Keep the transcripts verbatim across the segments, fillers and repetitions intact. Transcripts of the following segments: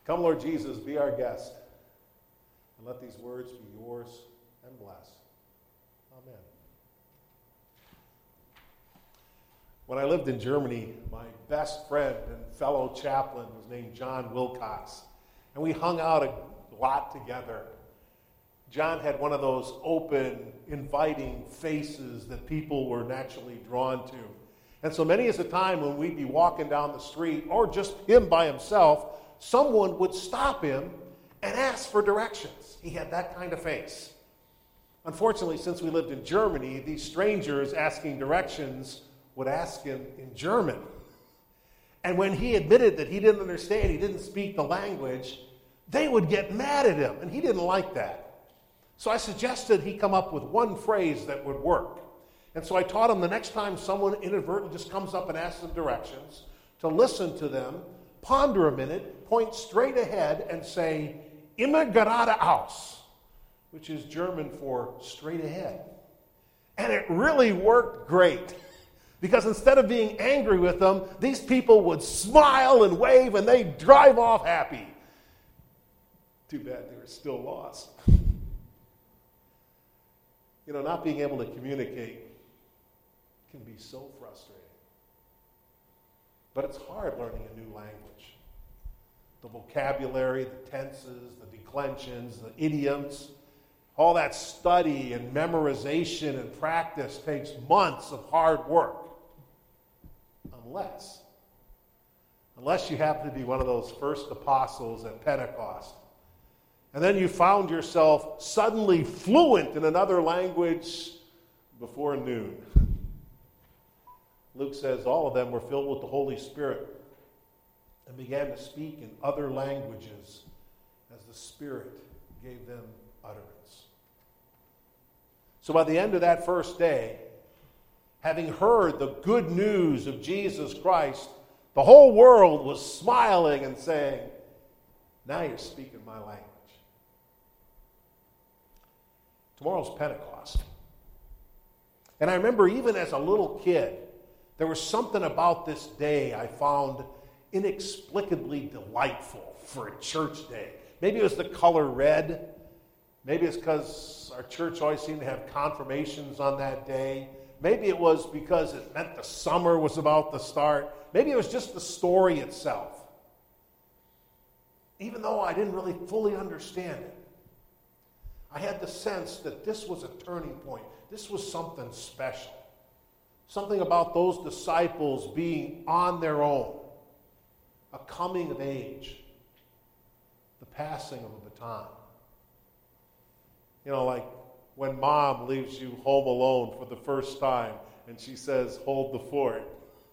Come, Lord Jesus, be our guest, and let these words be yours and blessed. Amen. When I lived in Germany, my best friend and fellow chaplain was named John Wilcox, and we hung out a lot together. John had one of those open, inviting faces that people were naturally drawn to. And so many is a time when we'd be walking down the street, or just him by himself, someone would stop him and ask for directions. He had that kind of face. Unfortunately, since we lived in Germany, these strangers asking directions would ask him in German. And when he admitted that he didn't understand, he didn't speak the language, they would get mad at him, and he didn't like that. So I suggested he come up with one phrase that would work. And so I taught him the next time someone inadvertently just comes up and asks them directions, to listen to them, ponder a minute, point straight ahead, and say, immer geradeaus, which is German for straight ahead. And it really worked great. Because instead of being angry with them, these people would smile and wave, and they'd drive off happy. Too bad they were still lost. You know, not being able to communicate can be so frustrating. But it's hard learning a new language. The vocabulary, the tenses, the declensions, the idioms, all that study and memorization and practice takes months of hard work. Unless, unless you happen to be one of those first apostles at Pentecost. And then you found yourself suddenly fluent in another language before noon. Luke says all of them were filled with the Holy Spirit and began to speak in other languages as the Spirit gave them utterance. So by the end of that first day, having heard the good news of Jesus Christ, the whole world was smiling and saying, now you're speaking my language. Tomorrow's Pentecost. And I remember even as a little kid, there was something about this day I found inexplicably delightful for a church day. Maybe it was the color red. Maybe it's because our church always seemed to have confirmations on that day. Maybe it was because it meant the summer was about to start. Maybe it was just the story itself. Even though I didn't really fully understand it, I had the sense that this was a turning point. This was something special. Something about those disciples being on their own. A coming of age. The passing of a baton. You know, like when mom leaves you home alone for the first time and she says, hold the fort.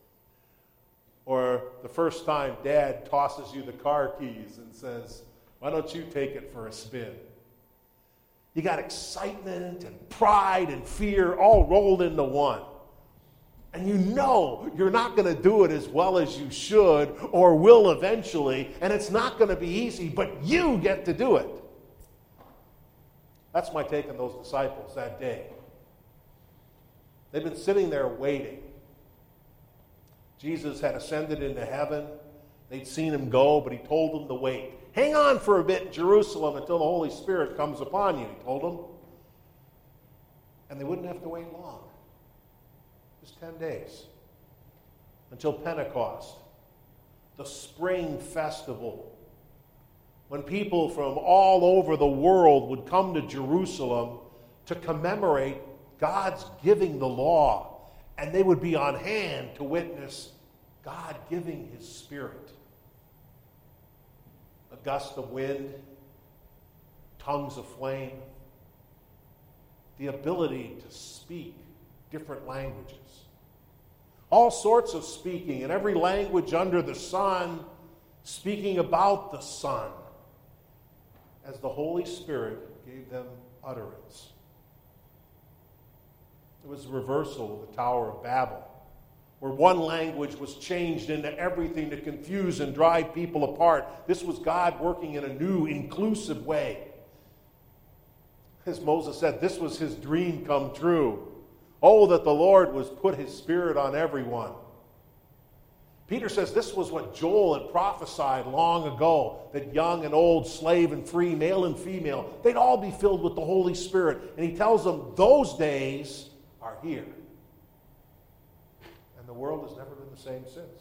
Or the first time dad tosses you the car keys and says, why don't you take it for a spin? You got excitement and pride and fear all rolled into one. And you know you're not going to do it as well as you should or will eventually, and it's not going to be easy, but you get to do it. That's my take on those disciples that day. They've been sitting there waiting. Jesus had ascended into heaven. They'd seen him go, but he told them to wait. Hang on for a bit in Jerusalem until the Holy Spirit comes upon you, he told them. And they wouldn't have to wait long. Just ten days. Until Pentecost, the spring festival, when people from all over the world would come to Jerusalem to commemorate God's giving the law, and they would be on hand to witness God giving his Spirit. A gust of wind, tongues of flame, the ability to speak different languages. All sorts of speaking in every language under the sun, speaking about the Son, as the Holy Spirit gave them utterance. It was the reversal of the Tower of Babel, where one language was changed into everything to confuse and drive people apart. This was God working in a new, inclusive way. As Moses said, this was his dream come true. Oh, that the Lord was put his Spirit on everyone. Peter says this was what Joel had prophesied long ago, that young and old, slave and free, male and female, they'd all be filled with the Holy Spirit. And he tells them those days are here. And the world has never been the same since.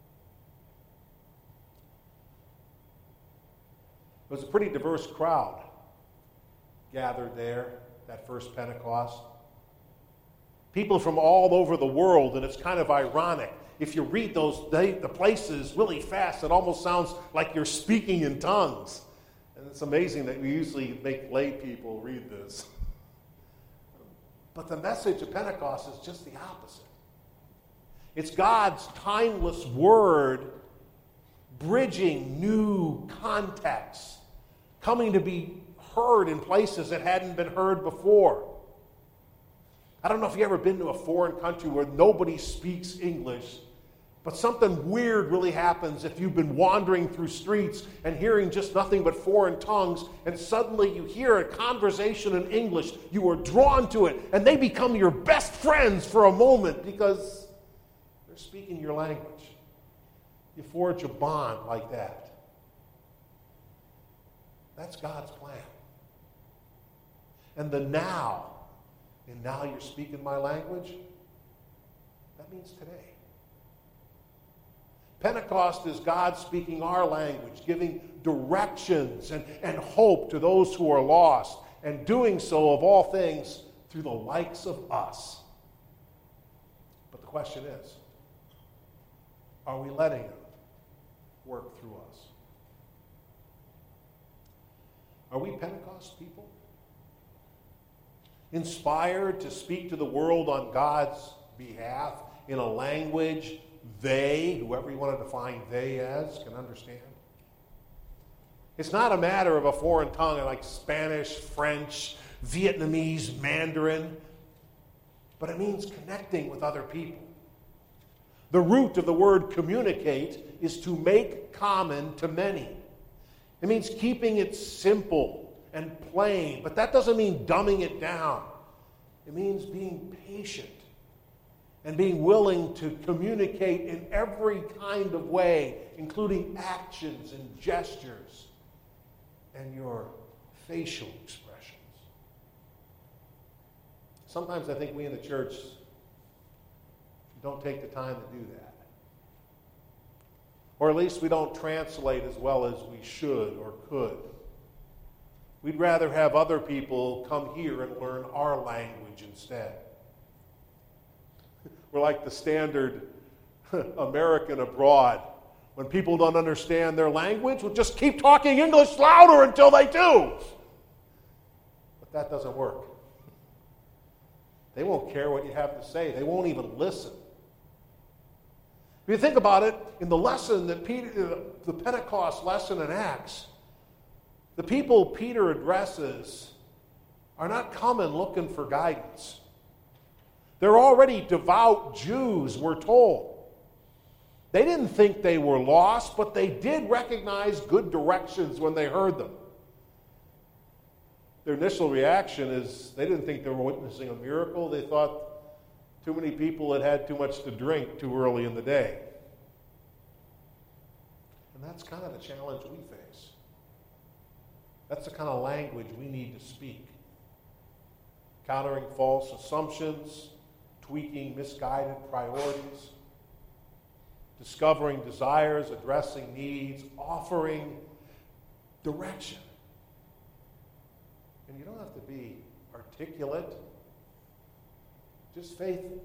It was a pretty diverse crowd gathered there that first Pentecost. People from all over the world, and it's kind of ironic. If you read those the places really fast, it almost sounds like you're speaking in tongues. And it's amazing that we usually make lay people read this. But the message of Pentecost is just the opposite. It's God's timeless word bridging new contexts, coming to be heard in places that hadn't been heard before. I don't know if you've ever been to a foreign country where nobody speaks English, but something weird really happens if you've been wandering through streets and hearing just nothing but foreign tongues, and suddenly you hear a conversation in English. You are drawn to it, and they become your best friends for a moment because they're speaking your language. You forge a bond like that. That's God's plan. And the now, and now you're speaking my language, that means today. Pentecost is God speaking our language, giving directions and, and hope to those who are lost, and doing so, of all things, through the likes of us. But the question is, are we letting Him work through us? Are we Pentecost people? Inspired to speak to the world on God's behalf in a language they, whoever you want to define they as, can understand. It's not a matter of a foreign tongue like Spanish, French, Vietnamese, Mandarin, but it means connecting with other people. The root of the word communicate is to make common to many. It means keeping it simple and plain, but that doesn't mean dumbing it down. It means being patient and being willing to communicate in every kind of way, including actions and gestures and your facial expressions. Sometimes I think we in the church don't take the time to do that. Or at least we don't translate as well as we should or could. We'd rather have other people come here and learn our language instead. We're like the standard American abroad. When people don't understand their language, we'll just keep talking English louder until they do. But that doesn't work. They won't care what you have to say. They won't even listen. If you think about it, in the lesson that Peter, the Pentecost lesson in Acts, the people Peter addresses are not coming looking for guidance. They're already devout Jews, we're told. They didn't think they were lost, but they did recognize good directions when they heard them. Their initial reaction is they didn't think they were witnessing a miracle. They thought too many people had had too much to drink too early in the day. And that's kind of the challenge we face. That's the kind of language we need to speak. Countering false assumptions, tweaking misguided priorities, discovering desires, addressing needs, offering direction. And you don't have to be articulate, just faithful.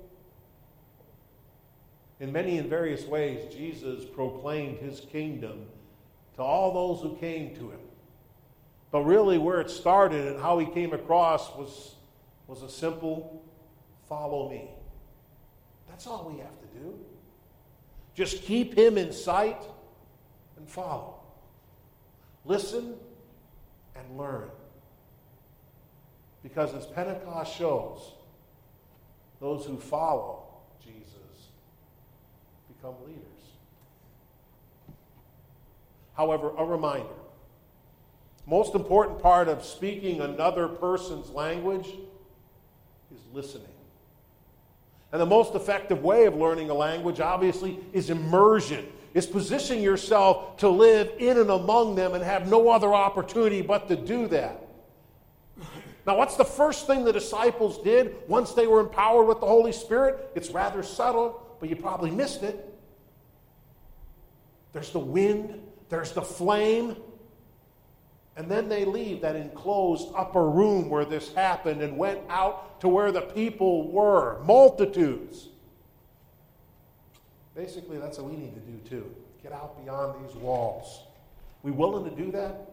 In many and various ways, Jesus proclaimed his kingdom to all those who came to him. But really where it started and how he came across was, was a simple follow me. That's all we have to do. Just keep him in sight and follow. Listen and learn. Because as Pentecost shows, those who follow Jesus become leaders. However, a reminder. Most important part of speaking another person's language is listening. And the most effective way of learning a language, obviously, is immersion. It's positioning yourself to live in and among them and have no other opportunity but to do that. Now, what's the first thing the disciples did once they were empowered with the Holy Spirit? It's rather subtle, but you probably missed it. There's the wind, there's the flame, and then they leave that enclosed upper room where this happened and went out to where the people were, multitudes. Basically, that's what we need to do too. Get out beyond these walls. We willing to do that?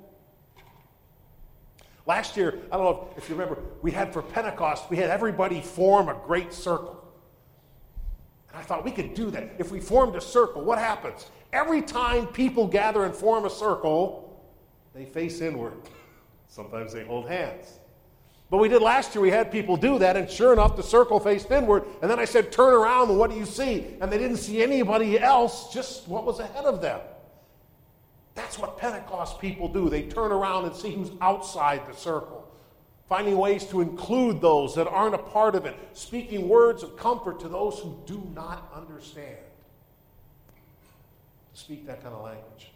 Last year, I don't know if you remember, we had for Pentecost, we had everybody form a great circle. And I thought we could do that. If we formed a circle, what happens? Every time people gather and form a circle, they face inward. Sometimes they hold hands. But we did last year, we had people do that, and sure enough, the circle faced inward. And then I said, turn around, and what do you see? And they didn't see anybody else, just what was ahead of them. That's what Pentecost people do. They turn around and see who's outside the circle, finding ways to include those that aren't a part of it, speaking words of comfort to those who do not understand. Speak that kind of language.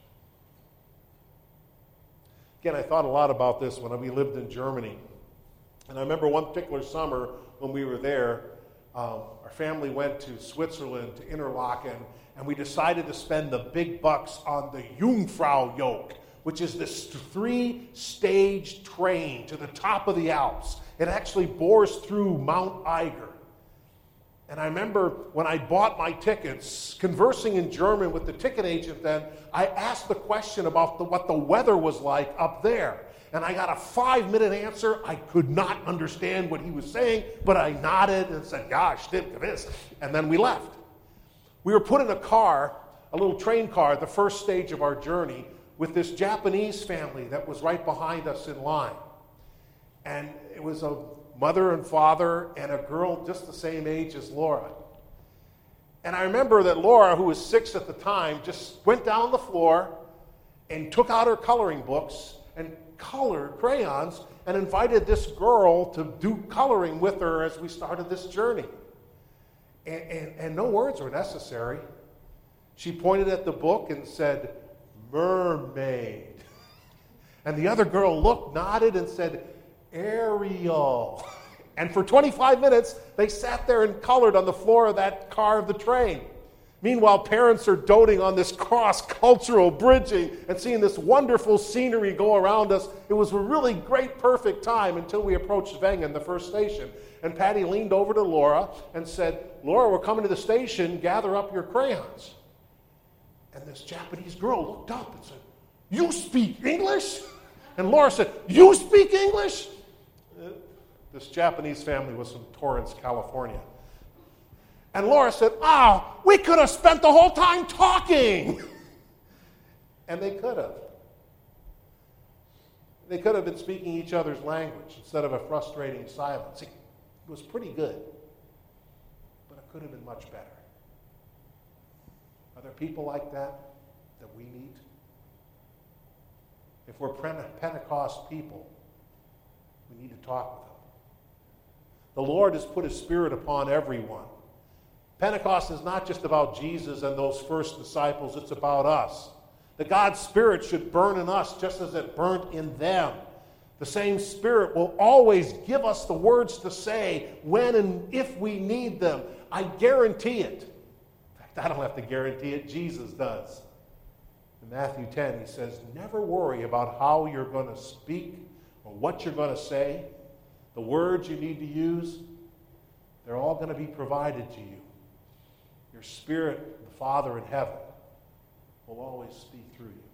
Again, I thought a lot about this when we lived in Germany. And I remember one particular summer when we were there, um, our family went to Switzerland, to Interlaken, and we decided to spend the big bucks on the Jungfrau yoke, which is this three-stage train to the top of the Alps. It actually bores through Mount Eiger. And I remember when I bought my tickets, conversing in German with the ticket agent then, I asked the question about the, what the weather was like up there. And I got a five-minute answer. I could not understand what he was saying, but I nodded and said, "Ja, stimmt gewiss." And then we left. We were put in a car, a little train car, at the first stage of our journey with this Japanese family that was right behind us in line. And it was a mother and father and a girl just the same age as Laura. And I remember that Laura, who was six at the time, just went down the floor and took out her coloring books and colored crayons and invited this girl to do coloring with her as we started this journey. And, and, and no words were necessary. She pointed at the book and said, "Mermaid." And the other girl looked, nodded, and said, "Ariel." And for twenty-five minutes, they sat there and colored on the floor of that car of the train. Meanwhile, parents are doting on this cross-cultural bridging and seeing this wonderful scenery go around us. It was a really great, perfect time until we approached Wengen, the first station. And Patty leaned over to Laura and said, "Laura, we're coming to the station. Gather up your crayons." And this Japanese girl looked up and said, "You speak English?" And Laura said, "You speak English?" This Japanese family was from Torrance, California. And Laura said, "Oh, we could have spent the whole time talking." And they could have. They could have been speaking each other's language instead of a frustrating silence. It was pretty good, but it could have been much better. Are there people like that that we meet? If we're Pentecost people, we need to talk with them. The Lord has put His Spirit upon everyone. Pentecost is not just about Jesus and those first disciples, it's about us. The God's Spirit should burn in us just as it burnt in them. The same Spirit will always give us the words to say when and if we need them. I guarantee it. In fact, I don't have to guarantee it, Jesus does. In Matthew ten, He says, never worry about how you're going to speak or what you're going to say. The words you need to use, they're all going to be provided to you. Your Spirit, the Father in heaven, will always speak through you.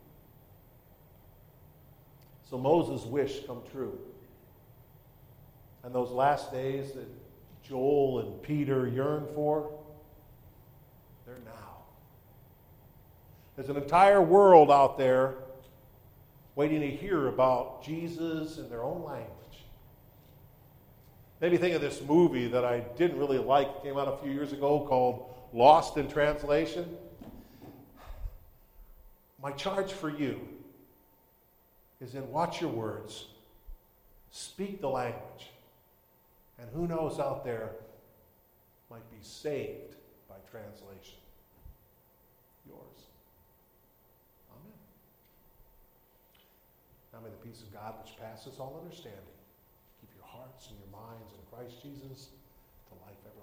So Moses' wish come true. And those last days that Joel and Peter yearn for, they're now. There's an entire world out there waiting to hear about Jesus in their own language. Maybe think of this movie that I didn't really like. It came out a few years ago called Lost in Translation. My charge for you is in watch your words, speak the language, and who knows out there, might be saved by translation. Yours. Amen. Now may the peace of God, which passes all understanding, keep your hearts and your minds in Christ Jesus to life everlasting.